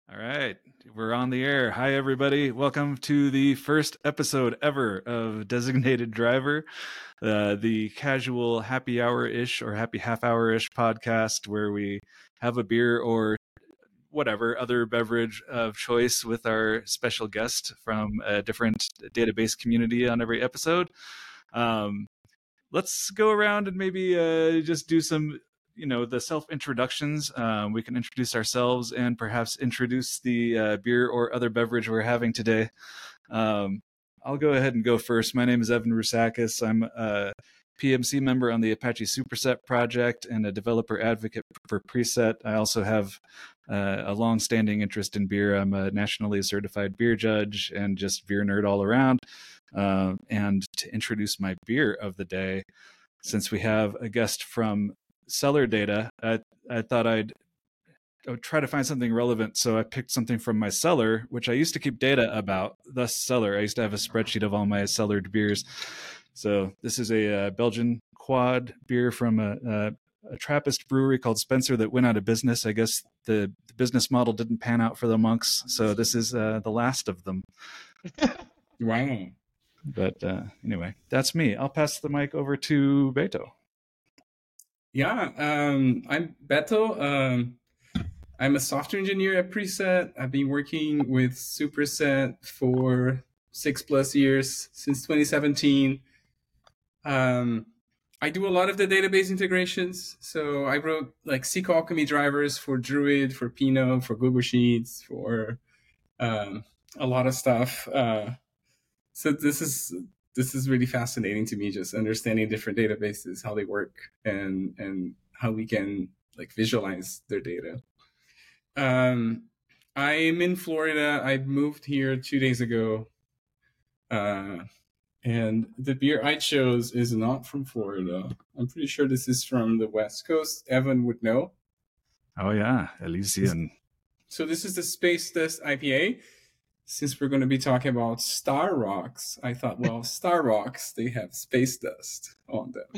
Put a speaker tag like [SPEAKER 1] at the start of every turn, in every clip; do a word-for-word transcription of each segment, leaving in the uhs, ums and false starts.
[SPEAKER 1] All right, we're on the air. Hi, everybody. Welcome to the first episode ever of Designated Driver, uh, the casual happy hour-ish or happy half-hour-ish podcast where we have a beer or whatever other beverage of choice with our special guest from a different database community on every episode. Um, let's go around and maybe uh, just do some you know the self introductions. Um, we can introduce ourselves and perhaps introduce the uh, beer or other beverage we're having today. um, I'll go ahead and go first. My name is Evan Rusakis. I'm a P M C member on the Apache Superset project and a developer advocate for Preset. I also have uh, a long-standing interest in beer. I'm a nationally certified beer judge and just beer nerd all around. Uh, and to introduce my beer of the day, since we have a guest from Cellar Data, I, I thought I'd, I would try to find something relevant. So I picked something from my cellar, which I used to keep data about. Thus, Cellar. I used to have a spreadsheet of all my cellared beers. So this is a uh, Belgian quad beer from a, a, a Trappist brewery called Spencer that went out of business. I guess the, the business model didn't pan out for the monks. So this is uh, the last of them.
[SPEAKER 2] Wow.
[SPEAKER 1] But uh, anyway, that's me. I'll pass the mic over to Beto.
[SPEAKER 2] Yeah, um, I'm Beto. Um, I'm a software engineer at Preset. I've been working with Superset for six plus years, since twenty seventeen. Um, I do a lot of the database integrations. So I wrote like Seek Alchemy drivers for Druid, for Pinot, for Google Sheets, for um, a lot of stuff. Uh, so this is this is really fascinating to me, just understanding different databases, how they work, and and how we can like visualize their data. Um, I'm in Florida. I moved here two days ago. Uh, and the beer I chose is not from Florida. I'm pretty sure this is from the West Coast. Evan would know.
[SPEAKER 1] Oh, yeah. Elysian.
[SPEAKER 2] So this is the Space Dust I P A. Since we're going to be talking about Star Rocks, I thought, well, Star Rocks, they have space dust on them.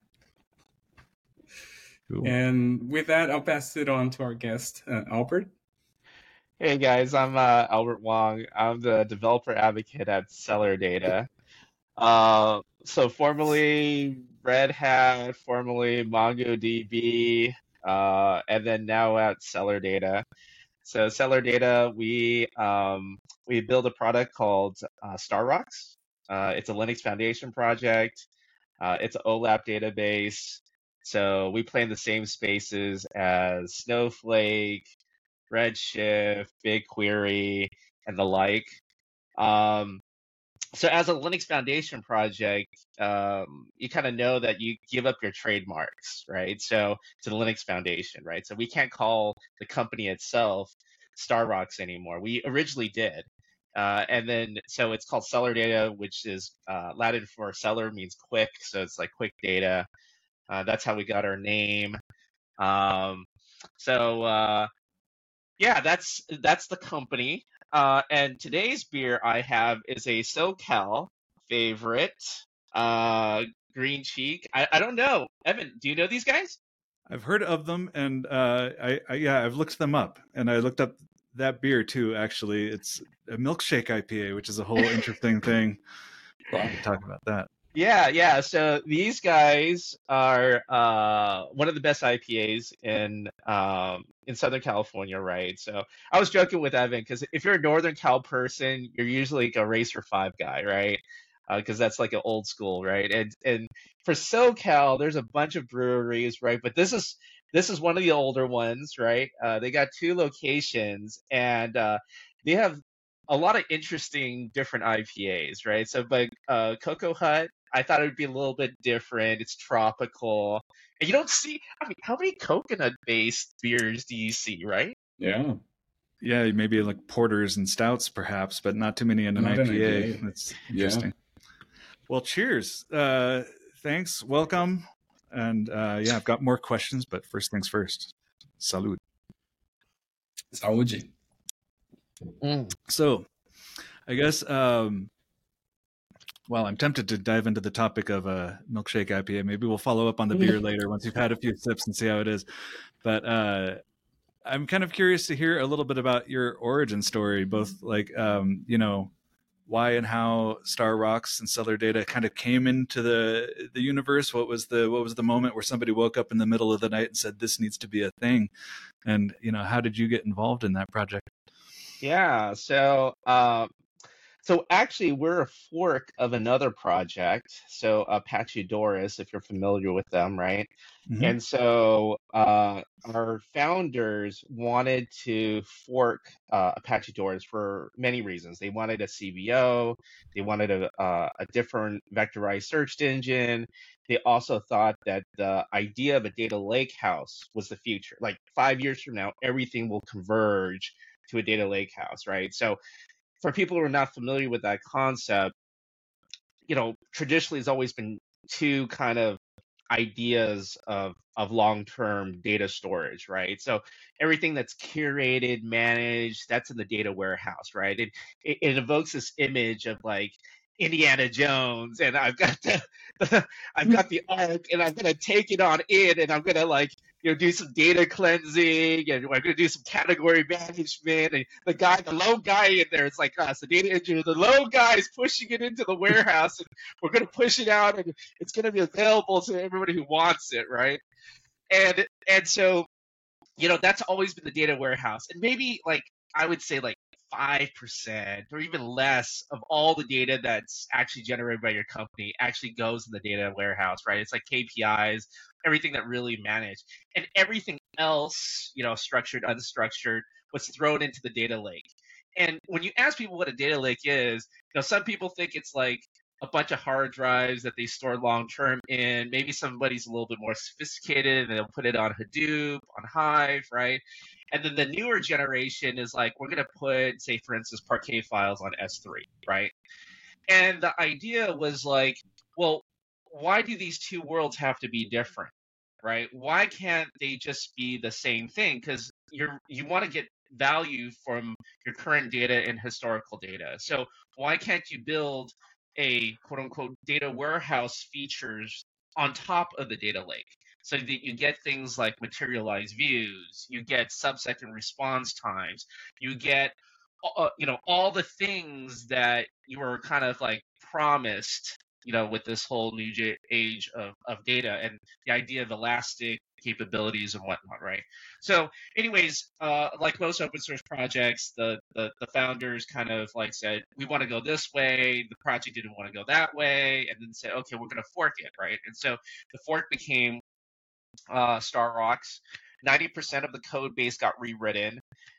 [SPEAKER 2] Cool. And with that, I'll pass it on to our guest, uh, Albert.
[SPEAKER 3] Hey guys, I'm uh, Albert Wong. I'm the developer advocate at Cellar Data. Uh, so formerly Red Hat, formerly MongoDB, uh, and then now at Cellar Data. So Cellar Data, we um, we build a product called uh, Star Rocks. Uh, it's a Linux Foundation project. Uh, it's an OLAP database. So we play in the same spaces as Snowflake, Redshift, BigQuery, and the like. Um, so as a Linux Foundation project, um, you kind of know that you give up your trademarks, right? So to the Linux Foundation, right? So we can't call the company itself Star Rocks anymore. We originally did. Uh, and then, so it's called Cellar Data, which is uh, Latin for cellar means quick. So it's like quick data. Uh, that's how we got our name. Um, so, uh, yeah, that's that's the company. Uh, and today's beer I have is a SoCal favorite, uh, Green Cheek. I, I don't know. Evan, do you know these guys?
[SPEAKER 1] I've heard of them, and uh, I, I yeah, I've looked them up, and I looked up that beer too. Actually, it's a milkshake I P A, which is a whole interesting thing. We'll talk about that.
[SPEAKER 3] Yeah, yeah. So these guys are uh, one of the best I P As in um, in Southern California, right? So I was joking with Evan because if you're a Northern Cal person, you're usually like a Racer Five guy, right? Because uh, that's like an old school, right? And and for SoCal, there's a bunch of breweries, right? But this is this is one of the older ones, right? Uh, they got two locations, and uh, they have a lot of interesting different I P As, right? So, but uh, Cocoa Hut, I thought it would be a little bit different. It's tropical, and you don't see. I mean, how many coconut-based beers do you see, right?
[SPEAKER 2] Yeah,
[SPEAKER 1] yeah, maybe like porters and stouts, perhaps, but not too many in an, I P A. an I P A. That's interesting. Yeah. Well, cheers. Uh, thanks. Welcome. And uh, yeah, I've got more questions, but first things first. Salud.
[SPEAKER 2] Saúde.
[SPEAKER 1] Mm. So, I guess, um, well, I'm tempted to dive into the topic of a milkshake I P A. Maybe we'll follow up on the beer later once you've had a few sips and see how it is. But uh, I'm kind of curious to hear a little bit about your origin story, both like, um, you know, why and how Star Rocks and Stellar Data kind of came into the the universe. What was the what was the moment where somebody woke up in the middle of the night and said, this needs to be a thing? And, you know, how did you get involved in that project?
[SPEAKER 3] Yeah, so um, so actually, we're a fork of another project. So Apache Doris, if you're familiar with them, right?
[SPEAKER 1] Mm-hmm.
[SPEAKER 3] And so uh, our founders wanted to fork uh, Apache Doris for many reasons. They wanted a C V O. They wanted a, uh, a different vectorized search engine. They also thought that the idea of a data lake house was the future. Like five years from now, everything will converge to a data lake house, right? So for people who are not familiar with that concept, you know, traditionally it's always been two kind of ideas of of long-term data storage, right? So everything that's curated, managed, that's in the data warehouse, right? It it, it evokes this image of like Indiana Jones, and I've got the, the I've got the ark, and I'm gonna take it on in, and I'm gonna like you know do some data cleansing, and we're gonna do some category management, and the guy, the low guy in there, it's like us, the data engineer, the low guy is pushing it into the warehouse, and we're gonna push it out, and it's gonna be available to everybody who wants it, right? And and so you know that's always been the data warehouse, and maybe like I would say like five percent or even less of all the data that's actually generated by your company actually goes in the data warehouse, right? It's like K P Is, everything that really managed, and everything else, you know, structured, unstructured, was thrown into the data lake. And when you ask people what a data lake is, you know, some people think it's like a bunch of hard drives that they store long term in. Maybe somebody's a little bit more sophisticated and they'll put it on Hadoop, on Hive, right? And then the newer generation is like, we're going to put, say, for instance, Parquet files on S three, right? And the idea was like, well, why do these two worlds have to be different, right? Why can't they just be the same thing? Because you're you want to get value from your current data and historical data. So why can't you build a quote unquote data warehouse features on top of the data lake so that you get things like materialized views, you get sub-second response times, you get uh, you know all the things that you were kind of like promised, you know, with this whole new j- age of, of data and the idea of elastic capabilities and whatnot, right? So anyways, uh, like most open source projects, the, the, the founders kind of like said, we want to go this way. The project didn't want to go that way. And then said, okay, we're going to fork it, right? And so the fork became uh, Star Rocks. ninety percent of the code base got rewritten.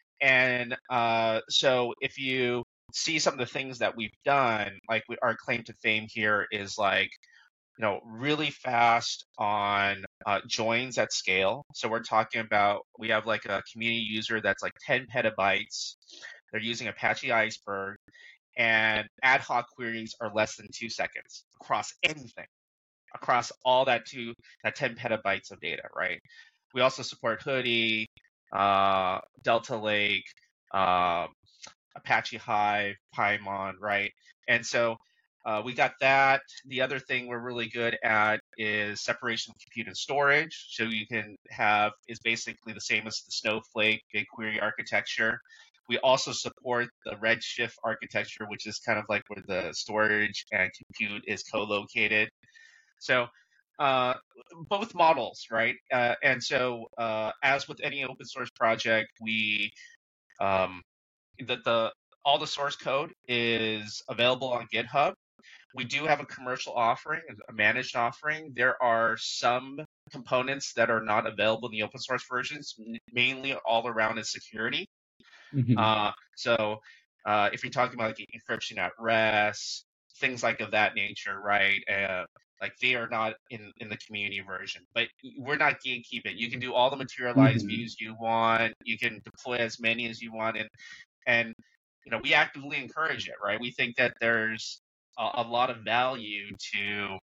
[SPEAKER 3] And uh, so if you see some of the things that we've done, like we, our claim to fame here is like, you know, really fast on uh, joins at scale. So we're talking about, we have like a community user that's like ten petabytes. They're using Apache Iceberg, and ad hoc queries are less than two seconds across anything, across all that two, that ten petabytes of data, right? We also support Hoodie, uh, Delta Lake, uh, Apache Hive, Pymon, right? And so uh, we got that. The other thing we're really good at is separation of compute and storage. So you can have, is basically the same as the Snowflake BigQuery architecture. We also support the Redshift architecture, which is kind of like where the storage and compute is co-located. So uh, both models, right? Uh, and so uh, as with any open source project, we um, the, the all the source code is available on GitHub. We do have a commercial offering, a managed offering. There are some components that are not available in the open source versions, mainly all around is security. Mm-hmm. Uh, so uh, if you're talking about like encryption at rest, things like of that nature, right? Uh, like they are not in, in the community version, but we're not gatekeeping. You can do all the materialized mm-hmm. views you want. You can deploy as many as you want, and and you know we actively encourage it, right? We think that there's a, a lot of value to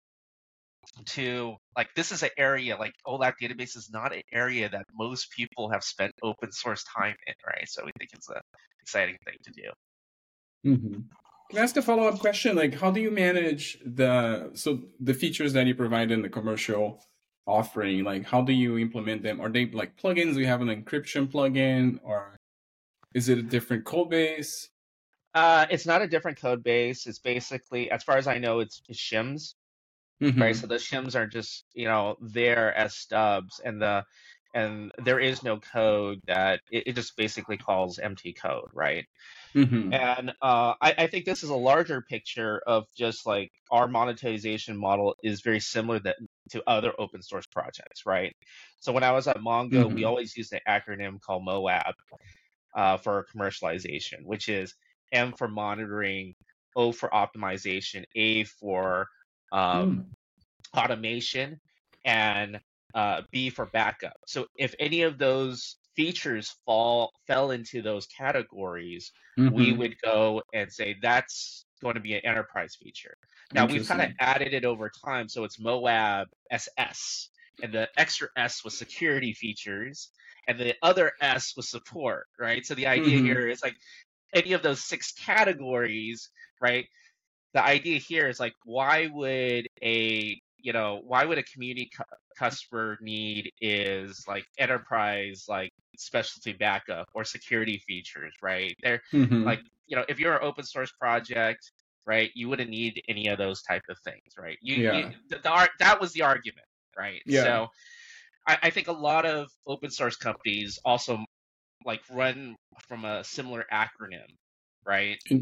[SPEAKER 3] to like this is an area like OLAP database is not an area that most people have spent open source time in, right? So we think it's an exciting thing to do.
[SPEAKER 2] Mm-hmm. Can I ask a follow-up question? Like, how do you manage the so the features that you provide in the commercial offering? Like, how do you implement them? Are they like plugins? Do you have an encryption plugin, or is it a different code base?
[SPEAKER 3] Uh, it's not a different code base. It's basically, as far as I know, it's, it's shims,
[SPEAKER 2] Mm-hmm.
[SPEAKER 3] right? So the shims are just, you know, there as stubs, and the and there is no code that it, it just basically calls empty code, right?
[SPEAKER 2] Mm-hmm.
[SPEAKER 3] And uh, I, I think this is a larger picture of just like our monetization model is very similar that, to other open source projects, right? So when I was at Mongo,
[SPEAKER 2] Mm-hmm.
[SPEAKER 3] we always used an acronym called MOAB uh, for commercialization, which is M for monitoring, O for optimization, A for um,
[SPEAKER 2] Mm.
[SPEAKER 3] automation, and uh, B for backup. So if any of those features fall fell into those categories, we
[SPEAKER 2] Mm-hmm.
[SPEAKER 3] would go and say that's going to be an enterprise feature. Now we've kind of
[SPEAKER 2] Interesting.
[SPEAKER 3] added it over time, so it's MOAB S S, and the extra S was security features, and the other S was support, right? So the idea
[SPEAKER 2] Mm-hmm.
[SPEAKER 3] here is like any of those six categories, right? The idea here is like, why would a you know why would a community cu- customer need is like enterprise, like specialty backup or security features, right? They're
[SPEAKER 2] Mm-hmm.
[SPEAKER 3] like, you know if you're an open source project, right, you wouldn't need any of those type of things, right? You, you
[SPEAKER 2] Yeah.
[SPEAKER 3] the, the, ar- that was the argument, right?
[SPEAKER 2] Yeah.
[SPEAKER 3] So I, I think a lot of open source companies also like run from a similar acronym, right?
[SPEAKER 2] And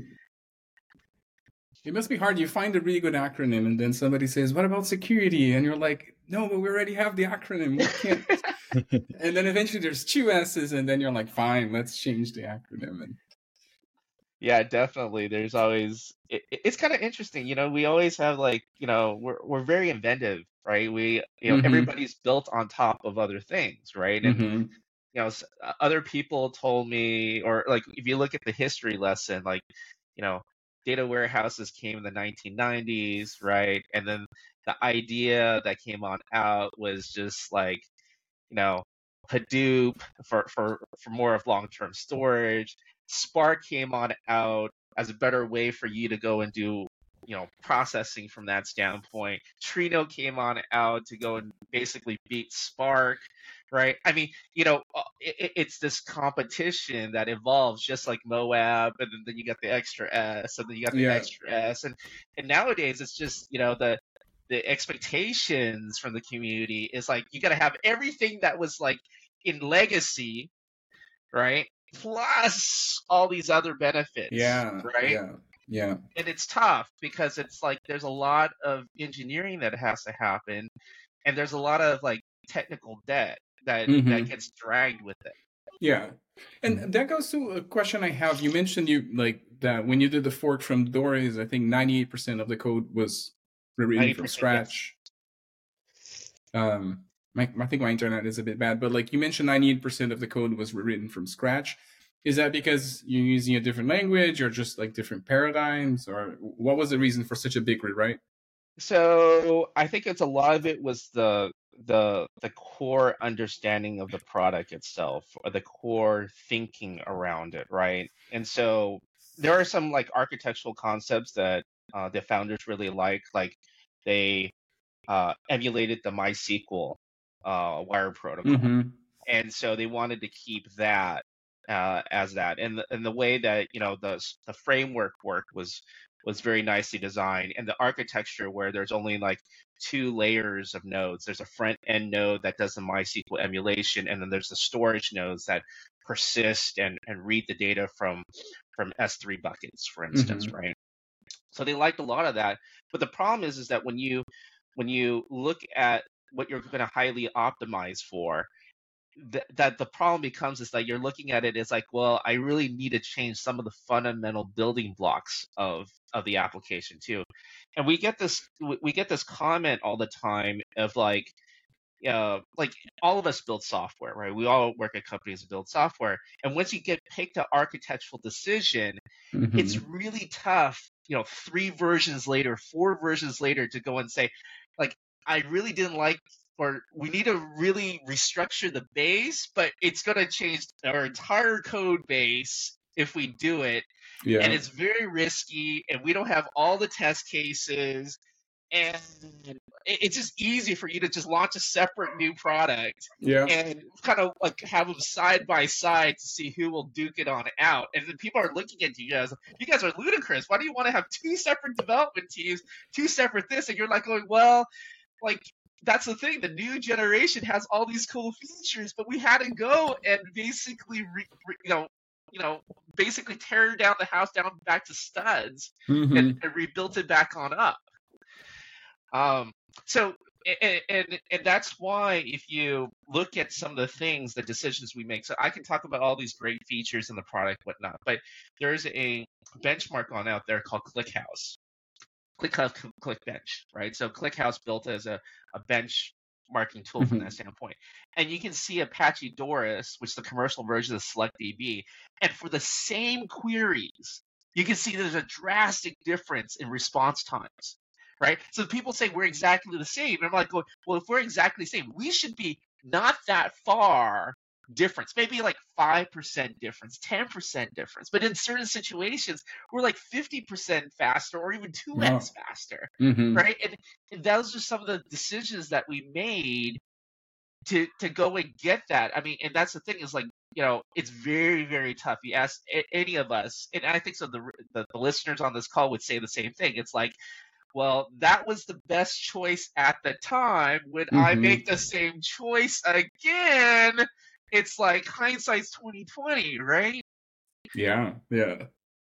[SPEAKER 2] it must be hard. You find a really good acronym, and then somebody says, "What about security?" And you're like, "No, but we already have the acronym. We can't." And then eventually there's two S's, and then you're like, "Fine, let's change the acronym." And
[SPEAKER 3] Yeah, definitely. There's always it, it- it's kind of interesting, you know. We always have like, you know, we're we're very inventive, right? We, you know,
[SPEAKER 2] mm-hmm.
[SPEAKER 3] everybody's built on top of other things, right? And
[SPEAKER 2] Mm-hmm.
[SPEAKER 3] you know, s- uh, other people told me, or like if you look at the history lesson, like, you know, data warehouses came in the nineteen nineties, right? And then the idea that came on out was just like, you know, Hadoop for for for more of long-term storage. Spark came on out as a better way for you to go and do, you know, processing from that standpoint. Trino came on out to go and basically beat Spark, right? I mean, you know, uh, it, it's this competition that evolves just like Moab, and then, then you got the extra S, and then you got the
[SPEAKER 2] Yeah.
[SPEAKER 3] extra S, and and nowadays it's just, you know, the the expectations from the community is like you got to have everything that was like in legacy, right? Plus all these other benefits,
[SPEAKER 2] Yeah.
[SPEAKER 3] right?
[SPEAKER 2] Yeah. Yeah.
[SPEAKER 3] And it's tough because it's like there's a lot of engineering that has to happen, and there's a lot of like technical debt that
[SPEAKER 2] Mm-hmm.
[SPEAKER 3] that gets dragged with it.
[SPEAKER 2] Yeah. And that goes to a question I have. You mentioned you like that when you did the fork from Doris, I think ninety-eight percent of the code was rewritten from
[SPEAKER 3] ninety percent, yes.
[SPEAKER 2] scratch. Um, my, I think my internet is a bit bad, but like you mentioned, ninety-eight percent of the code was rewritten from scratch. Is that because you're using a different language or just like different paradigms, or what was the reason for such a big rewrite?
[SPEAKER 3] So I think it's a lot of it was the the the core understanding of the product itself, or the core thinking around it, right? And so there are some like architectural concepts that uh, the founders really like, like they uh, emulated the MySQL uh, wire protocol,
[SPEAKER 2] Mm-hmm.
[SPEAKER 3] and so they wanted to keep that uh, as that, and the, and the way that, you know, the the framework worked was was very nicely designed, and the architecture where there's only like two layers of nodes. There's a front end node that does the MySQL emulation, and then there's the storage nodes that persist and and read the data from from S three buckets, for instance,
[SPEAKER 2] Mm-hmm.
[SPEAKER 3] right? So they liked a lot of that, but the problem is is that when you when you look at what you're going to highly optimize for, th- that the problem becomes is that you're looking at it as like, well, I really need to change some of the fundamental building blocks of of the application too. And we get this we we get this comment all the time of like, uh, like all of us build software, right? We all work at companies that build software, and once you get picked an architectural decision,
[SPEAKER 2] Mm-hmm.
[SPEAKER 3] it's really tough, you know, three versions later, four versions later, to go and say, like, I really didn't like, or we need to really restructure the base, but it's going to change our entire code base if we do it.
[SPEAKER 2] Yeah.
[SPEAKER 3] And it's very risky, and we don't have all the test cases. and it's just easy for you to just launch a separate new product
[SPEAKER 2] Yeah.
[SPEAKER 3] and kind of like have them side by side to see who will duke it on out. And then people are looking at you guys, you guys are ludicrous. Why do you want to have two separate development teams, two separate this? And you're like going, well, like, that's the thing. The new generation has all these cool features, but we had to go and basically, re, re, you know, you know, basically tear down the house down back to studs
[SPEAKER 2] Mm-hmm.
[SPEAKER 3] and, and rebuilt it back on up. Um, so, and, and and that's why if you look at some of the things, the decisions we make, so I can talk about all these great features in the product, whatnot, but there's a benchmark on out there called ClickHouse. ClickHouse, ClickBench, right? So ClickHouse built as a, a benchmarking tool
[SPEAKER 2] Mm-hmm.
[SPEAKER 3] from that standpoint. And you can see Apache Doris, which is the commercial version of SelectDB, and for the same queries, you can see there's a drastic difference in response times. Right? So people say we're exactly the same. And I'm like, well, if we're exactly the same, we should be not that far difference, maybe like five percent difference, ten percent difference. But in certain situations, we're like fifty percent faster or even two x
[SPEAKER 2] Wow.
[SPEAKER 3] faster.
[SPEAKER 2] Mm-hmm.
[SPEAKER 3] Right? And, and those are some of the decisions that we made to, to go and get that. I mean, and that's the thing is like, you know, it's very, very tough. You ask any of us, and I think so the, the, the listeners on this call would say the same thing. It's like, well, that was the best choice at the time. Would
[SPEAKER 2] Mm-hmm.
[SPEAKER 3] I make the same choice again? It's like hindsight's twenty twenty, right?
[SPEAKER 2] Yeah. Yeah.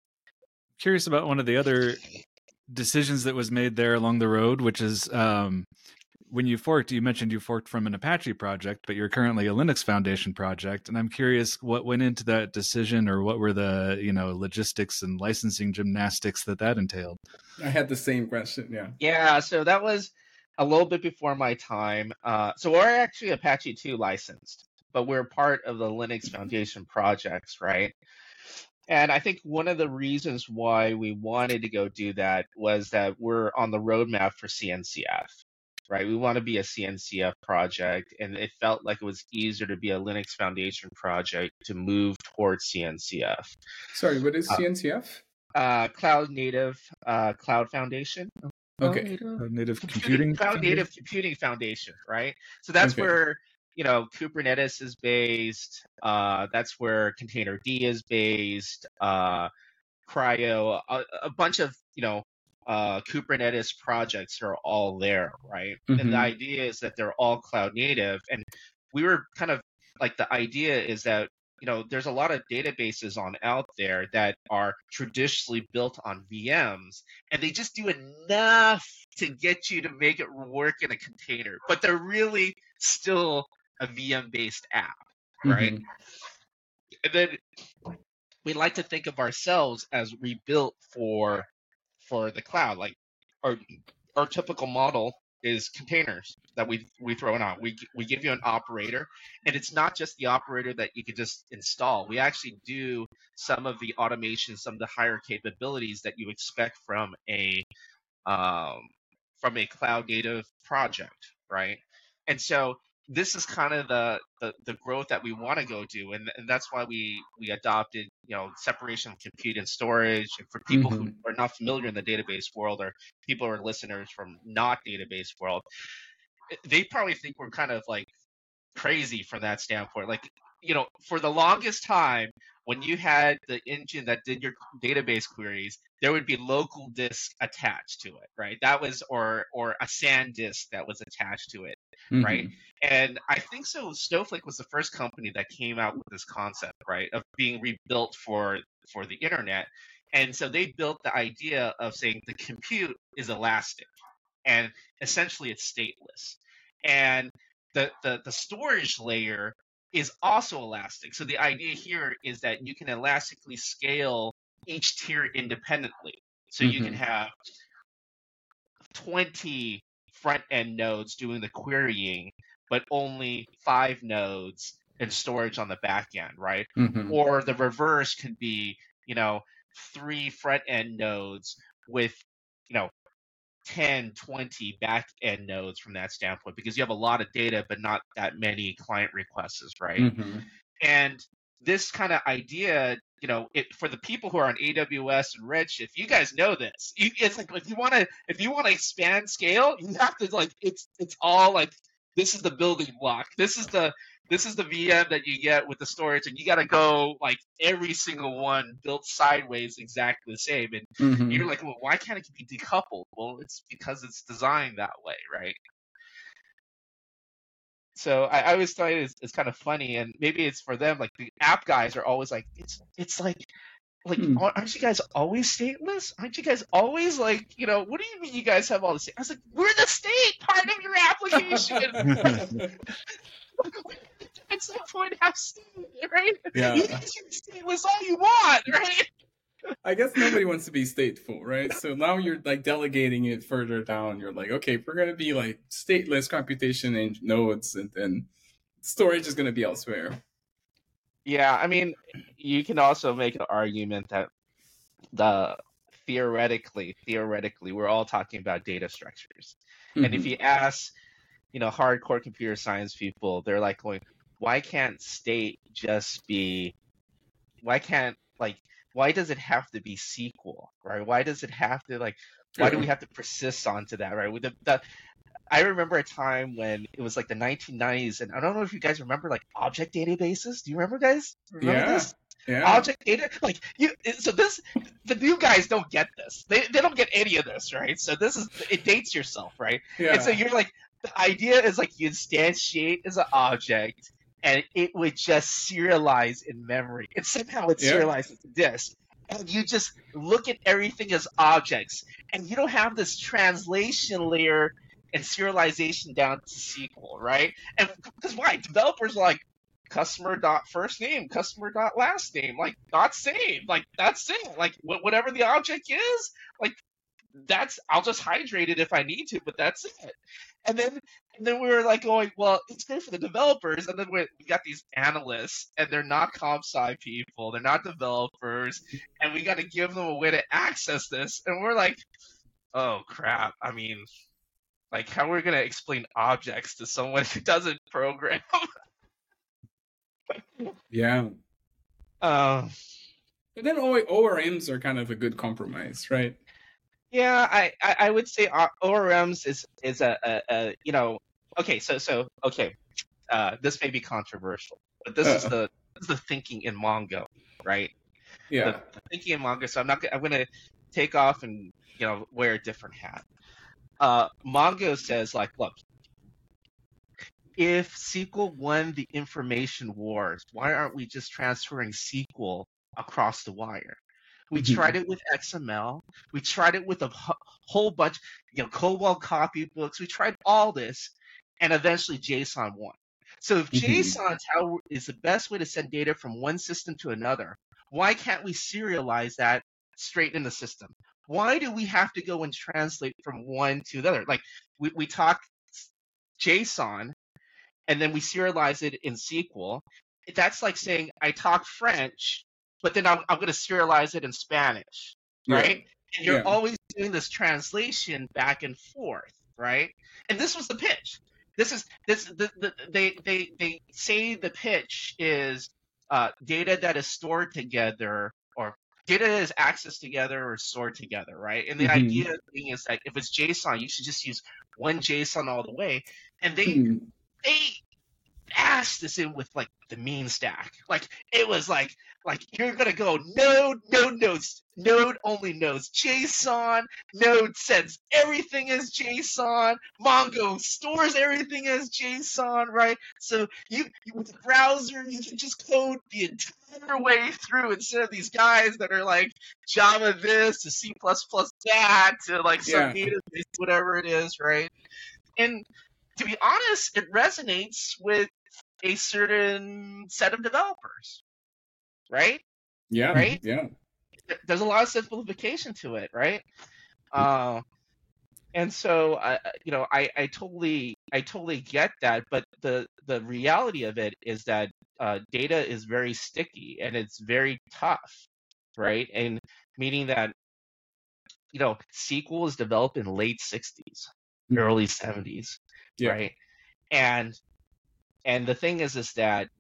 [SPEAKER 1] Curious about one of the other decisions that was made there along the road, which is um, when you forked, you mentioned you forked from an Apache project, but you're currently a Linux Foundation project. And I'm curious what went into that decision, or what were the, you know, logistics and licensing gymnastics that that entailed?
[SPEAKER 2] I had the same question. Yeah.
[SPEAKER 3] Yeah. So that was a little bit before my time. Uh, so we're actually Apache two licensed, but we're part of the Linux Foundation projects, right? And I think one of the reasons why we wanted to go do that was that we're on the roadmap for C N C F. Right, we want to be a C N C F project, and it felt like it was easier to be a Linux Foundation project to move towards C N C F.
[SPEAKER 2] Sorry, what is
[SPEAKER 3] Uh,
[SPEAKER 2] C N C F?
[SPEAKER 3] Uh, Cloud Native uh, Cloud Foundation.
[SPEAKER 2] Okay.
[SPEAKER 3] Cloud Native,
[SPEAKER 1] Cloud Native
[SPEAKER 3] Computing,
[SPEAKER 1] Computing
[SPEAKER 3] Cloud
[SPEAKER 1] Foundation?
[SPEAKER 3] Native Computing Foundation, right? So that's
[SPEAKER 2] Okay.
[SPEAKER 3] where, you know, Kubernetes is based. Uh, that's where Containerd is based. Uh, Cryo, a, a bunch of, you know, uh, Kubernetes projects are all there, right?
[SPEAKER 2] Mm-hmm.
[SPEAKER 3] And the idea is that they're all cloud native. And we were kind of like, the idea is that, you know, there's a lot of databases on out there that are traditionally built on V Ms, and they just do enough to get you to make it work in a container, but they're really still a V M-based app, right?
[SPEAKER 2] Mm-hmm.
[SPEAKER 3] And then we like to think of ourselves as rebuilt for for the cloud. Like our our typical model is containers that we we throw it on. We we give you an operator, and it's not just the operator that you could just install. We actually do some of the automation, some of the higher capabilities that you expect from a um, from a cloud native project, right? And so this is kind of the, the, the growth that we want to go do, and, and that's why we we adopted, you know, separation of compute and storage. And for people
[SPEAKER 2] Mm-hmm.
[SPEAKER 3] who are not familiar in the database world, or people who are listeners from not database world, they probably think we're kind of like crazy from that standpoint. Like, you know, for the longest time, when you had the engine that did your database queries, there would be local disk attached to it, right? That was, or or a SanDisk that was attached to it,
[SPEAKER 2] Mm-hmm.
[SPEAKER 3] right? And I think so. Snowflake was the first company that came out with this concept, right, of being rebuilt for for the internet. And so they built the idea of saying the compute is elastic, and essentially it's stateless, and the the, the storage layer is also elastic. So the idea here is that you can elastically scale each tier independently. So you can
[SPEAKER 2] Mm-hmm.
[SPEAKER 3] have twenty front end nodes doing the querying, but only five nodes and storage on the back end, right?
[SPEAKER 2] Mm-hmm.
[SPEAKER 3] Or the reverse could be, you know, three front end nodes with, you know, ten, twenty back end nodes from that standpoint, because you have a lot of data, but not that many client requests, right?
[SPEAKER 2] Mm-hmm.
[SPEAKER 3] And this kind of idea, you know, it, for the people who are on A W S and Redshift, you guys know this. You, it's like if you want to if you want to expand scale, you have to like it's it's all like this is the building block. This is the this is the V M that you get with the storage, and you got to go like every single one built sideways exactly the same. And
[SPEAKER 2] Mm-hmm.
[SPEAKER 3] you're like, well, why can't it be decoupled? Well, it's because it's designed that way, right? So I, I always thought it's, it's kind of funny, and maybe it's for them. Like the app guys are always like, it's it's like, like
[SPEAKER 2] Hmm.
[SPEAKER 3] aren't you guys always stateless? Aren't you guys always like, you know, what do you mean you guys have all the state? I was like, we're the state part of your application. At some point, have state, right?
[SPEAKER 2] Yeah.
[SPEAKER 3] You can be stateless all you want, right?
[SPEAKER 2] I guess nobody wants to be stateful, right? So now you're like delegating it further down. You're like, okay, we're gonna be like stateless computation in nodes, and then storage is gonna be elsewhere.
[SPEAKER 3] Yeah, I mean, you can also make an argument that the theoretically, theoretically, we're all talking about data structures.
[SPEAKER 2] Mm-hmm.
[SPEAKER 3] And if you ask, you know, hardcore computer science people, they're like going, why can't state just be, why can't, like, why does it have to be S Q L, right? Why does it have to, like, why do we have to persist onto that, right? With the, the I remember a time when it was like the nineteen nineties, and I don't know if you guys remember like object databases. Do you remember, guys? Remember
[SPEAKER 2] Yeah.
[SPEAKER 3] this?
[SPEAKER 2] Yeah.
[SPEAKER 3] Object data, like you. So this, the new guys don't get this. They they don't get any of this, right? So this is it dates yourself, right?
[SPEAKER 2] Yeah.
[SPEAKER 3] And so you're like, the idea is like you instantiate as an object, and it would just serialize in memory, and somehow it
[SPEAKER 2] Yeah.
[SPEAKER 3] serializes to disk. And you just look at everything as objects, and you don't have this translation layer and serialization down to S Q L, right? And because why? Developers are like customer dot first name, customer dot last name, like dot save, like that's it. Like wh- whatever the object is, like that's I'll just hydrate it if I need to, but that's it. And then and then we were like going, well, it's great for the developers, and then we we got these analysts, and they're not comp sci people, they're not developers, and we got to give them a way to access this, and we're like, oh crap! I mean. Like, how are we going to explain objects to someone who doesn't program?
[SPEAKER 2] Yeah.
[SPEAKER 3] uh,
[SPEAKER 2] But then O R Ms are kind of a good compromise, right?
[SPEAKER 3] yeah, I, I, I would say O R Ms is is a, a, a you know okay so so okay uh, this may be controversial, but this uh, is the this is the thinking in Mongo, right?
[SPEAKER 2] Yeah.
[SPEAKER 3] The, the thinking in Mongo. So I'm not I'm going to take off and you know wear a different hat. Uh, Mongo says, like, look, if S Q L won the information wars, why aren't we just transferring S Q L across the wire? We mm-hmm. tried it with X M L. We tried it with a h- whole bunch, you know, COBOL copybooks. We tried all this, and eventually JSON won. So if mm-hmm. JSON how is the best way to send data from one system to another, why can't we serialize that straight in the system? Why do we have to go and translate from one to the other? Like we, we talk JSON and then we serialize it in S Q L. That's like saying I talk French, but then I'm, I'm going to serialize it in Spanish, right? Yeah. And you're yeah. always doing this translation back and forth, right? And this was the pitch. This is this the, the, they they they say the pitch is uh, data that is stored together or data that is accessed together or stored together, right? And the mm-hmm. idea thing is that if it's JSON, you should just use one JSON all the way. And they mm-hmm. they asked this in with like the mean stack. Like it was like like you're gonna go node, node nodes, node only nodes, JSON, node sends everything as JSON, Mongo stores everything as JSON, right? So you, you with the browser, you can just code the entire way through instead of these guys that are like Java this to C plus plus that to like some yeah. database, whatever it is, right? And to be honest, it resonates with a certain set of developers. Right?
[SPEAKER 2] Yeah.
[SPEAKER 3] Right?
[SPEAKER 2] Yeah.
[SPEAKER 3] There's a lot of simplification to it, right? Uh, and so, I, you know, I, I totally, I totally get that. But the the reality of it is that uh, data is very sticky and it's very tough, right? And meaning that, you know, S Q L was developed in late sixties, early seventies,
[SPEAKER 2] yeah.
[SPEAKER 3] right? And and the thing is, is that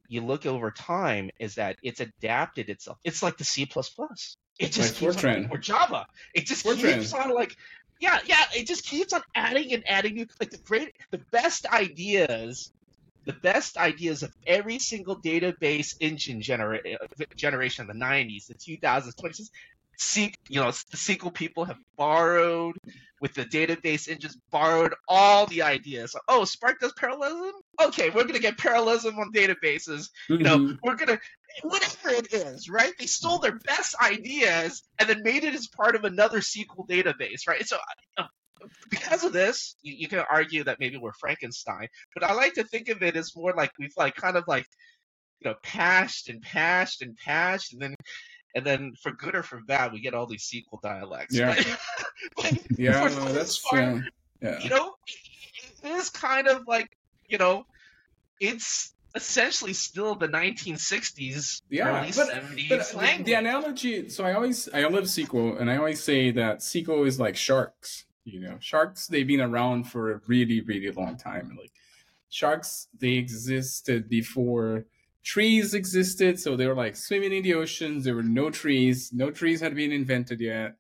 [SPEAKER 3] you look over time is that it's adapted itself. It's like the C plus plus. It just
[SPEAKER 2] like
[SPEAKER 3] keeps
[SPEAKER 2] Fortran.
[SPEAKER 3] on, or Java. It just
[SPEAKER 2] Fortran.
[SPEAKER 3] keeps on like, yeah, yeah. It just keeps on adding and adding new, like the great, the best ideas, the best ideas of every single database engine genera- generation in the nineties, the two thousands, twenties. Se- you know, the S Q L people have borrowed with the database engines, borrowed all the ideas. Oh, Spark does parallelism? Okay, we're going to get parallelism on databases.
[SPEAKER 2] Mm-hmm.
[SPEAKER 3] You know, we're going to, whatever it is, right? They stole their best ideas and then made it as part of another S Q L database, right? So uh, because of this, you, you can argue that maybe we're Frankenstein, but I like to think of it as more like we've like kind of like, you know, patched and patched and patched, and then And then, for good or for bad, we get all these S Q L dialects.
[SPEAKER 2] Yeah,
[SPEAKER 3] but, but
[SPEAKER 2] yeah,
[SPEAKER 3] for
[SPEAKER 2] no, that's
[SPEAKER 3] part,
[SPEAKER 2] uh, yeah.
[SPEAKER 3] You know, it, it is kind of like, you know, it's essentially still the nineteen sixties,
[SPEAKER 2] yeah,
[SPEAKER 3] early
[SPEAKER 2] but,
[SPEAKER 3] seventies
[SPEAKER 2] but
[SPEAKER 3] language.
[SPEAKER 2] The, the analogy. So I always I love S Q L, and I always say that S Q L is like sharks. You know, sharks, they've been around for a really, really long time. Like sharks, they existed before trees existed, so they were like swimming in the oceans. There were no trees. No trees had been invented yet.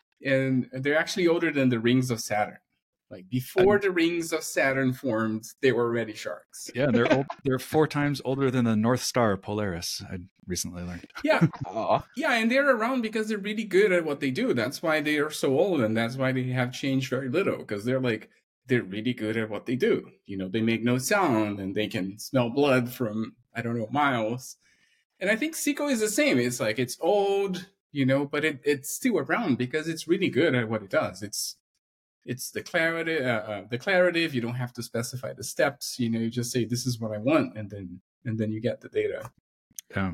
[SPEAKER 2] And they're actually older than the rings of Saturn. Like before the rings of Saturn formed, they were already sharks.
[SPEAKER 1] Yeah, they're old, they're four times older than the North Star Polaris, I recently learned.
[SPEAKER 2] Yeah.
[SPEAKER 3] Aww.
[SPEAKER 2] Yeah, and they're around because they're really good at what they do. That's why they are so old, and that's why they have changed very little, because they're like, they're really good at what they do. You know, they make no sound, and they can smell blood from, I don't know, miles. And I think S Q L is the same. It's like, it's old, you know, but it, it's still around because it's really good at what it does. It's it's declarative. Uh, uh, declarative. You don't have to specify the steps. You know, you just say this is what I want, and then and then you get the data.
[SPEAKER 1] Yeah.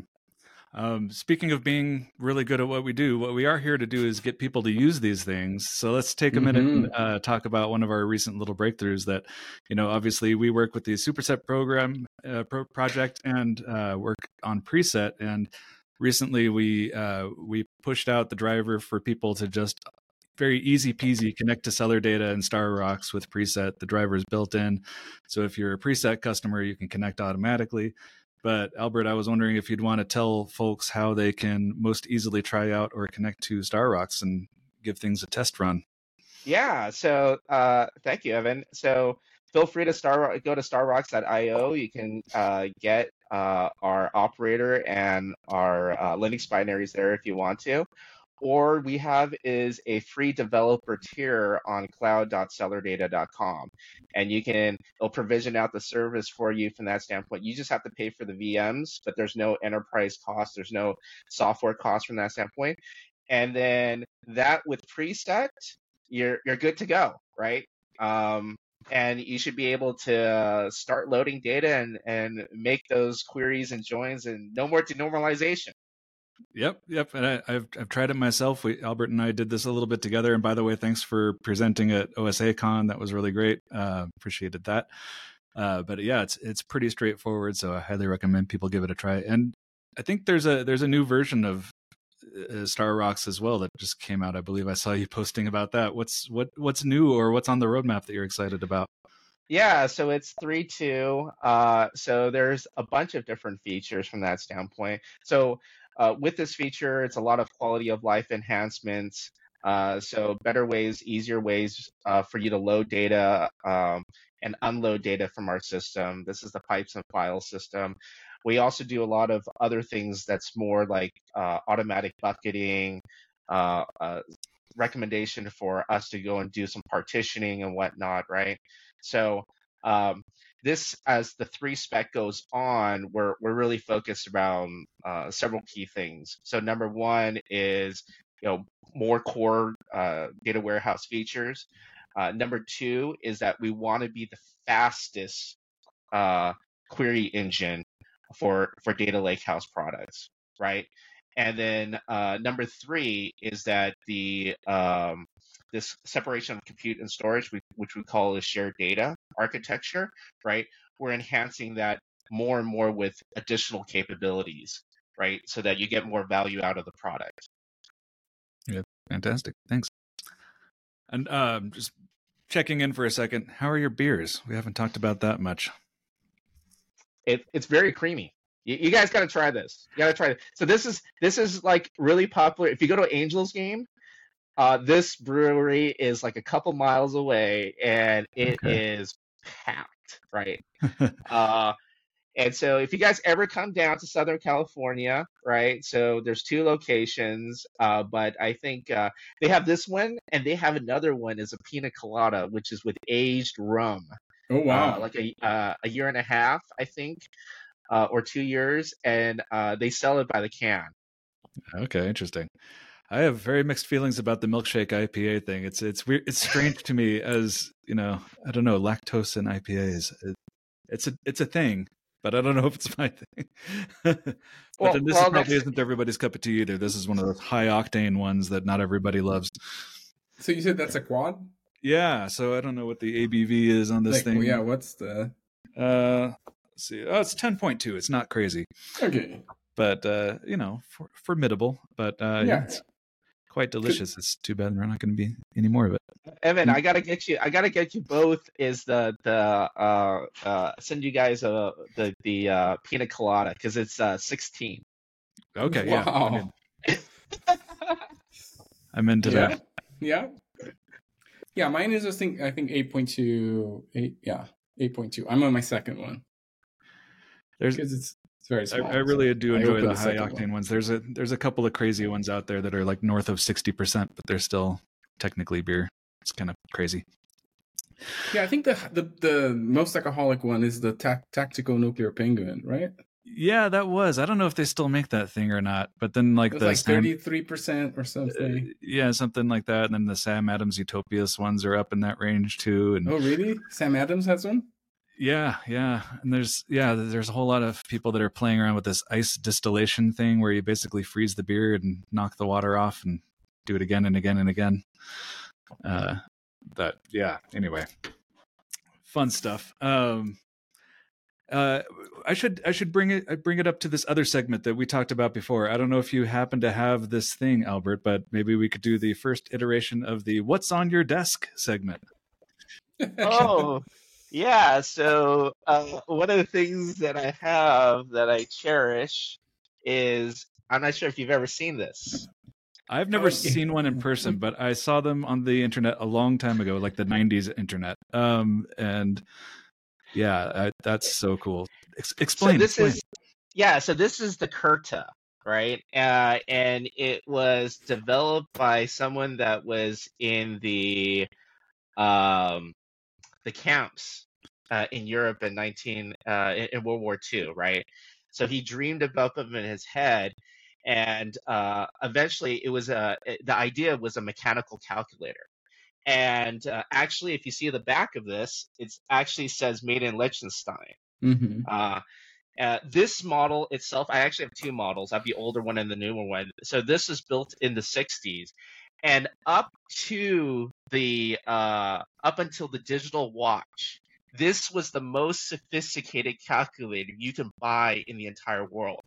[SPEAKER 1] Um, speaking of being really good at what we do, what we are here to do is get people to use these things. So let's take a minute
[SPEAKER 2] Mm-hmm.
[SPEAKER 1] and uh, talk about one of our recent little breakthroughs that, you know, obviously we work with the Superset program uh, pro project and uh, work on preset. And recently we uh, we pushed out the driver for people to just very easy peasy connect to seller data and StarRocks with preset. The driver is built in. So if you're a preset customer, you can connect automatically. But Albert, I was wondering if you'd want to tell folks how they can most easily try out or connect to StarRocks and give things a test run.
[SPEAKER 3] Yeah, so uh, thank you, Evan. So feel free to star go to starrocks dot i o. You can uh, get uh, our operator and our uh, Linux binaries there if you want to. Or we have is a free developer tier on cloud dot seller data dot com. And you can, it'll provision out the service for you from that standpoint. You just have to pay for the V Ms, but there's no enterprise cost. There's no software cost from that standpoint. And then that with preset, you're you're good to go, right? Um, and you should be able to start loading data and, and make those queries and joins, and no more denormalization.
[SPEAKER 1] Yep, yep. And I, I've I've tried it myself. We Albert and I did this a little bit together. And by the way, thanks for presenting at O S A Con. That was really great. Uh, appreciated that. Uh, but yeah, it's it's pretty straightforward. So I highly recommend people give it a try. And I think there's a there's a new version of uh, StarRocks as well that just came out. I believe I saw you posting about that. What's what what's new or what's on the roadmap that you're excited about?
[SPEAKER 3] Yeah, so it's three point two. Uh, so there's a bunch of different features from that standpoint. So uh, with this feature, it's a lot of quality of life enhancements. Uh, so better ways, easier ways uh, for you to load data um, and unload data from our system. This is the pipes and file system. We also do a lot of other things that's more like uh, automatic bucketing, uh, uh, recommendation for us to go and do some partitioning and whatnot, right? So um, this, as the three spec goes on, we're we're really focused around uh, several key things. So number one is, you know, more core uh, data warehouse features. Uh, number two is that we want to be the fastest uh, query engine for for data lakehouse products, right? And then uh, number three is that the um, this separation of compute and storage, which we call a shared data architecture, right? We're enhancing that more and more with additional capabilities, right? So that you get more value out of the product.
[SPEAKER 1] Yeah, fantastic. Thanks. And um, just checking in for a second, how are your beers? We haven't talked about that much.
[SPEAKER 3] It, it's very creamy. You, you guys got to try this. You got to try it. So this is this is like really popular. If you go to Angels game, uh, this brewery is like a couple miles away, and it
[SPEAKER 1] Okay.
[SPEAKER 3] is packed, right? uh, and so if you guys ever come down to Southern California, right? So there's two locations, uh, but I think uh, they have this one, and they have another one is a pina colada, which is with aged rum,
[SPEAKER 2] Oh
[SPEAKER 3] uh,
[SPEAKER 2] wow.
[SPEAKER 3] like a uh, a year and a half, I think, uh, or two years, and uh, they sell it by the can.
[SPEAKER 1] Okay, interesting. I have very mixed feelings about the milkshake I P A thing. It's it's weird. It's strange to me, as you know. I don't know, lactose in I P As. It, it's a it's a thing, but I don't know if it's my thing. But
[SPEAKER 3] Well,
[SPEAKER 1] then this
[SPEAKER 3] well,
[SPEAKER 1] is probably
[SPEAKER 3] next,
[SPEAKER 1] isn't everybody's cup of tea either. This is one of those high octane ones that not everybody loves.
[SPEAKER 2] So you said that's a quad?
[SPEAKER 1] Yeah, so I don't know what the A B V is on this
[SPEAKER 2] Like,
[SPEAKER 1] thing.
[SPEAKER 2] well, yeah, what's the
[SPEAKER 1] Uh, let's see. Oh, it's ten point two. It's not crazy,
[SPEAKER 2] Okay.
[SPEAKER 1] but uh, you know, for, formidable. But uh, yeah,
[SPEAKER 2] Yeah.
[SPEAKER 1] it's quite delicious. It's too bad we're not going to be any more of it.
[SPEAKER 3] Evan, I gotta get you. I gotta get you both. Is the the uh uh send you guys uh the the uh pina colada because it's uh sixteen.
[SPEAKER 1] Okay, yeah,
[SPEAKER 2] Wow.
[SPEAKER 1] I'm, in. I'm into
[SPEAKER 2] Yeah.
[SPEAKER 1] that.
[SPEAKER 2] Yeah. Yeah, mine is just think I think eight point two eight yeah, eight point two. I'm on my second one.
[SPEAKER 1] There's,
[SPEAKER 2] Because it's it's very
[SPEAKER 1] I,
[SPEAKER 2] small.
[SPEAKER 1] I really
[SPEAKER 2] so
[SPEAKER 1] do
[SPEAKER 2] I
[SPEAKER 1] enjoy
[SPEAKER 2] opened
[SPEAKER 1] the high
[SPEAKER 2] second
[SPEAKER 1] octane
[SPEAKER 2] one.
[SPEAKER 1] ones. There's a there's a couple of crazy ones out there that are like north of sixty percent, but they're still technically beer. It's kind of crazy.
[SPEAKER 2] Yeah, I think the the, the most alcoholic one is the ta- Tactical Nuclear Penguin, right?
[SPEAKER 1] Yeah, that was. I don't know if they still make that thing or not. But then like
[SPEAKER 2] It was
[SPEAKER 1] the
[SPEAKER 2] like
[SPEAKER 1] Sam,
[SPEAKER 2] thirty-three percent or
[SPEAKER 1] uh,
[SPEAKER 2] something.
[SPEAKER 1] yeah, something like that. And then the Sam Adams Utopias ones are up in that range too. And
[SPEAKER 2] Oh, really? Sam Adams has one?
[SPEAKER 1] yeah, yeah. And there's yeah, there's a whole lot of people that are playing around with this ice distillation thing where you basically freeze the beer and knock the water off and do it again and again and again. Uh, that yeah. Anyway, fun stuff. Um, uh, I should I should bring it I bring it up to this other segment that we talked about before. I don't know if you happen to have this thing, Albert, but maybe we could do the first iteration of the "What's on Your Desk" segment.
[SPEAKER 3] Oh, yeah. So uh, one of the things that I have that I cherish is I'm not sure if you've ever seen this.
[SPEAKER 1] I've never
[SPEAKER 2] Oh,
[SPEAKER 1] seen one in person, but I saw them on the internet a long time ago, like the nineties internet. Um, and yeah, I, that's so cool. Ex- explain.
[SPEAKER 3] So this
[SPEAKER 1] explain.
[SPEAKER 3] is yeah. So this is the Kurta, right? Uh, and it was developed by someone that was in the um, the camps uh, in Europe in nineteen uh, in, in World War Two, right? So he dreamed about them in his head, and uh, eventually it was a the idea was a mechanical calculator. And uh, actually, if you see the back of this, it actually says made in Liechtenstein.
[SPEAKER 2] Mm-hmm.
[SPEAKER 3] Uh, uh, this model itself, I actually have two models. I have the older one and the newer one. So this is built in the sixties, and up to the uh, up until the digital watch, this was the most sophisticated calculator you can buy in the entire world.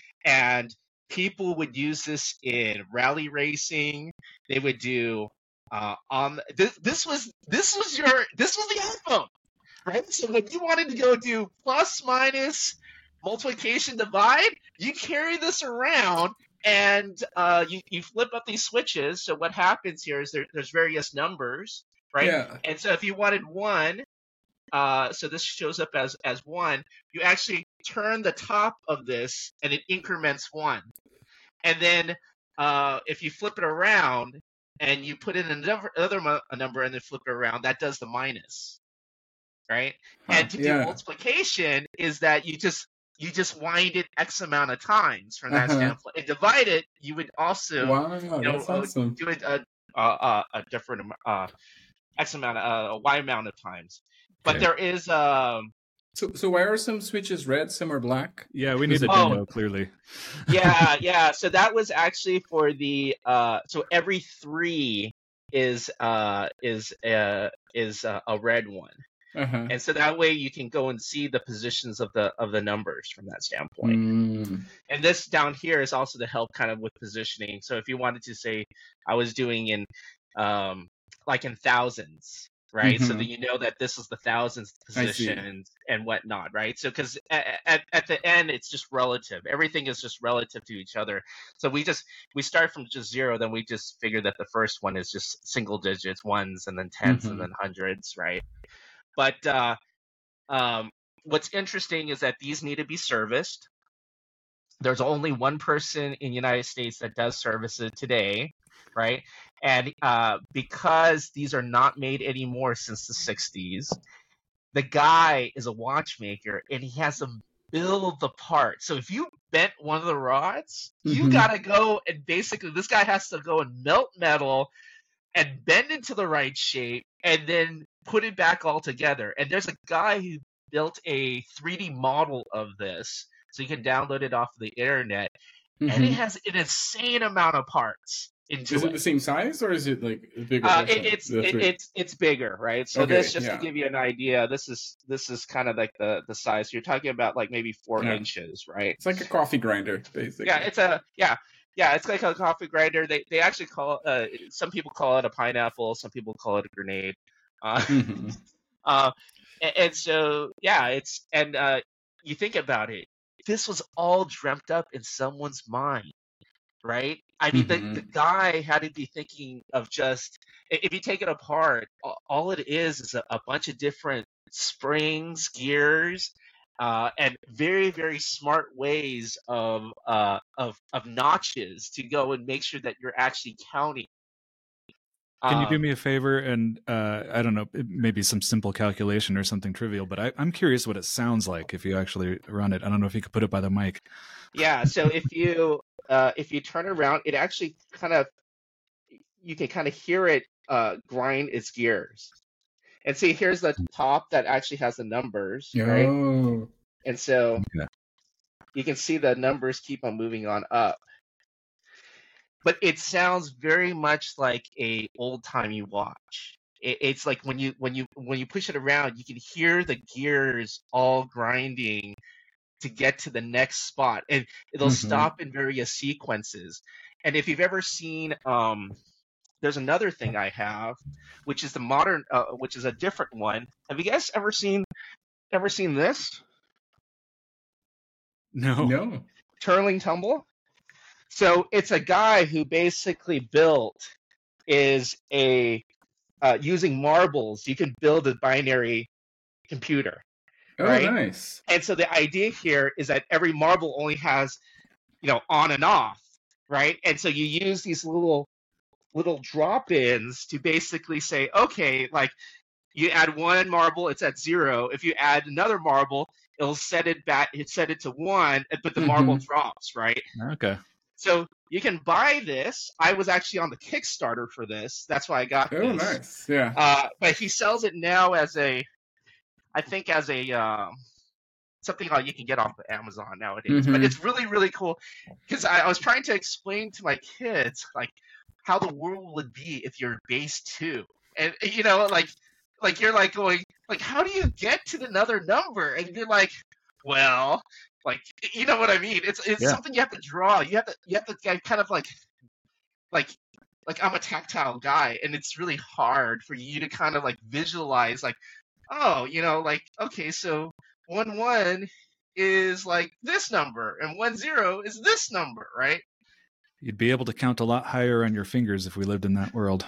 [SPEAKER 3] And people would use this in rally racing. They would do uh, on this. This was this was your this was the iPhone, right? So when you wanted to go do plus minus multiplication divide, you carry this around and uh, you you flip up these switches. So what happens here is there, there's various numbers, right?
[SPEAKER 2] Yeah.
[SPEAKER 3] And so if you wanted one, uh, so this shows up as as one. You actually turn the top of this, and it increments one. And then uh, if you flip it around and you put in another another mo- a number and then flip it around, that does the minus, right?
[SPEAKER 2] Huh,
[SPEAKER 3] And to do
[SPEAKER 2] yeah.
[SPEAKER 3] multiplication is that you just you just wind it X amount of times from that
[SPEAKER 2] Uh-huh.
[SPEAKER 3] standpoint. And divide it, you would also
[SPEAKER 2] Wow,
[SPEAKER 3] you know,
[SPEAKER 2] that's
[SPEAKER 3] uh,
[SPEAKER 2] awesome.
[SPEAKER 3] do it a, a, a, a different am- uh, X amount, of, uh, a Y amount of times. But
[SPEAKER 1] Okay.
[SPEAKER 3] there is um
[SPEAKER 2] So, so why are some switches red, some are black?
[SPEAKER 1] Yeah, we need a
[SPEAKER 3] Oh.
[SPEAKER 1] demo, clearly.
[SPEAKER 3] yeah yeah. So that was actually for the uh so every three is uh is uh is uh, a red one,
[SPEAKER 2] Uh-huh.
[SPEAKER 3] and so that way you can go and see the positions of the of the numbers from that standpoint.
[SPEAKER 2] Mm.
[SPEAKER 3] And this down here is also to help kind of with positioning. So if you wanted to say I was doing in um like in thousands, right?
[SPEAKER 2] Mm-hmm.
[SPEAKER 3] So that you know that this is the thousandth position and whatnot, right? So because at, at, at the end, it's just relative. Everything is just relative to each other. So we just, we start from just zero, then we just figure that the first one is just single digits, ones, and then tens,
[SPEAKER 2] Mm-hmm.
[SPEAKER 3] and then hundreds, right? But uh, um, what's interesting is that these need to be serviced. There's only one person in the United States that does service it today, right? And uh, because these are not made anymore since the sixties, the guy is a watchmaker and he has to build the part. So if you bent one of the rods, you
[SPEAKER 2] Mhm.
[SPEAKER 3] gotta go and basically this guy has to go and melt metal and bend into the right shape and then put it back all together. And there's a guy who built a three D model of this, so you can download it off the internet, and it
[SPEAKER 2] Mhm.
[SPEAKER 3] has an insane amount of parts into
[SPEAKER 2] Is it
[SPEAKER 3] it.
[SPEAKER 2] the same size or is it like a bigger
[SPEAKER 3] Uh,
[SPEAKER 2] version?
[SPEAKER 3] it, it's
[SPEAKER 2] The
[SPEAKER 3] it,
[SPEAKER 2] three?
[SPEAKER 3] it's it's bigger, right? So
[SPEAKER 2] Okay,
[SPEAKER 3] this, just
[SPEAKER 2] yeah.
[SPEAKER 3] to give you an idea, this is this is kind of like the the size. You're talking about like maybe four
[SPEAKER 2] Yeah.
[SPEAKER 3] inches, right?
[SPEAKER 2] It's like a coffee grinder, basically.
[SPEAKER 3] Yeah, it's a yeah yeah. It's like a coffee grinder. They they actually call uh some people call it a pineapple, some people call it a grenade. Uh,
[SPEAKER 2] Mhm.
[SPEAKER 3] uh, and, and so yeah, it's and uh, you think about it. This was all dreamt up in someone's mind, right? I mean, the, the
[SPEAKER 2] Mhm.
[SPEAKER 3] guy had to be thinking of just, i- if you take it apart, a- all it is is a, a bunch of different springs, gears, uh, and very, very smart ways of, uh, of, of notches to go and make sure that you're actually counting.
[SPEAKER 1] Can you do
[SPEAKER 3] Um,
[SPEAKER 1] me a favor and uh, I don't know, it- maybe some simple calculation or something trivial, but I, I'm curious what it sounds like if you actually run it. I don't know if you could put it by the mic.
[SPEAKER 3] yeah, so if you uh, if you turn around, it actually kind of, you can kind of hear it uh, grind its gears. And see, here's the top that actually has the numbers, right?
[SPEAKER 2] Oh.
[SPEAKER 3] And so
[SPEAKER 1] Yeah.
[SPEAKER 3] you can see the numbers keep on moving on up. But it sounds very much like a old-timey watch. It, it's like when you when you when you push it around, you can hear the gears all grinding to get to the next spot, and it'll
[SPEAKER 2] Mhm.
[SPEAKER 3] stop in various sequences. And if you've ever seen, um, there's another thing I have, which is the modern, uh, which is a different one. Have you guys ever seen ever seen this?
[SPEAKER 1] No.
[SPEAKER 2] No.
[SPEAKER 3] Turling Tumble? So it's a guy who basically built is a uh, using marbles. You can build a binary computer,
[SPEAKER 2] Oh,
[SPEAKER 3] right?
[SPEAKER 2] nice.
[SPEAKER 3] And so the idea here is that every marble only has, you know, on and off, right? And so you use these little little drop-ins to basically say, okay, like you add one marble, it's at zero. If you add another marble, it'll set it back, it set it to one, but the marble
[SPEAKER 2] Mhm.
[SPEAKER 3] drops, right?
[SPEAKER 1] Okay.
[SPEAKER 3] So you can buy this. I was actually on the Kickstarter for this. That's why I got
[SPEAKER 2] Oh,
[SPEAKER 3] this.
[SPEAKER 2] nice. Yeah.
[SPEAKER 3] Uh, but he sells it now as a, I think as a um, something like you can get off of Amazon nowadays. But
[SPEAKER 2] Mhm.
[SPEAKER 3] it's really really cool because I, I was trying to explain to my kids like how the world would be if you're base two, and you know like like you're like going like how do you get to another number? And you're like, well, like you know what I mean? It's it's
[SPEAKER 1] Yeah.
[SPEAKER 3] something you have to draw. You have to you have to get kind of like like like I'm a tactile guy, and it's really hard for you to kind of like visualize like, oh, you know, like okay, so one one is like this number, and one zero is this number, right?
[SPEAKER 1] You'd be able to count a lot higher on your fingers if we lived in that world.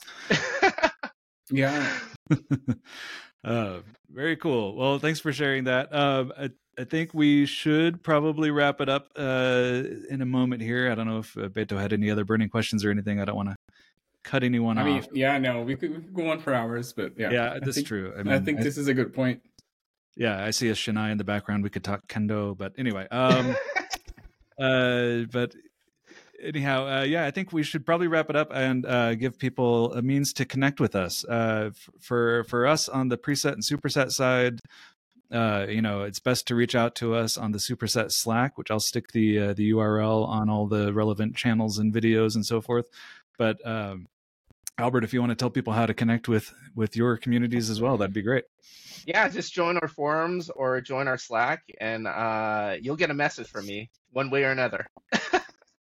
[SPEAKER 2] Yeah.
[SPEAKER 1] uh, very cool. Well, thanks for sharing that. Um, I, I think we should probably wrap it up uh, in a moment here. I don't know if uh, Beto had any other burning questions or anything. I don't want to cut anyone
[SPEAKER 2] I mean,
[SPEAKER 1] off.
[SPEAKER 2] yeah, no, we could, we could go on for hours, but yeah.
[SPEAKER 1] Yeah,
[SPEAKER 2] I
[SPEAKER 1] that's
[SPEAKER 2] think,
[SPEAKER 1] true. I
[SPEAKER 2] I,
[SPEAKER 1] mean,
[SPEAKER 2] think
[SPEAKER 1] I-
[SPEAKER 2] this is a good point.
[SPEAKER 1] Yeah, I see a Shania in the background. We could talk kendo, but anyway. Um, uh, but anyhow, uh, yeah, I think we should probably wrap it up and uh, give people a means to connect with us. Uh, f- for for us on the preset and superset side, uh, you know, it's best to reach out to us on the Superset Slack, which I'll stick the uh, the U R L on all the relevant channels and videos and so forth. But um, Albert, if you want to tell people how to connect with with your communities as well, that'd be great.
[SPEAKER 3] Yeah, just join our forums or join our Slack, and uh, you'll get a message from me one way or another.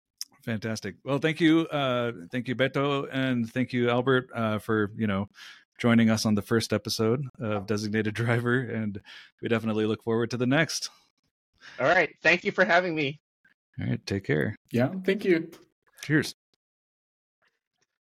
[SPEAKER 1] Fantastic. Well, thank you, uh, thank you, Beto, and thank you, Albert, uh, for you know joining us on the first episode of Designated Driver, and we definitely look forward to the next.
[SPEAKER 3] All right. Thank you for having me.
[SPEAKER 1] All right. Take care.
[SPEAKER 2] Yeah. Thank you.
[SPEAKER 1] Cheers.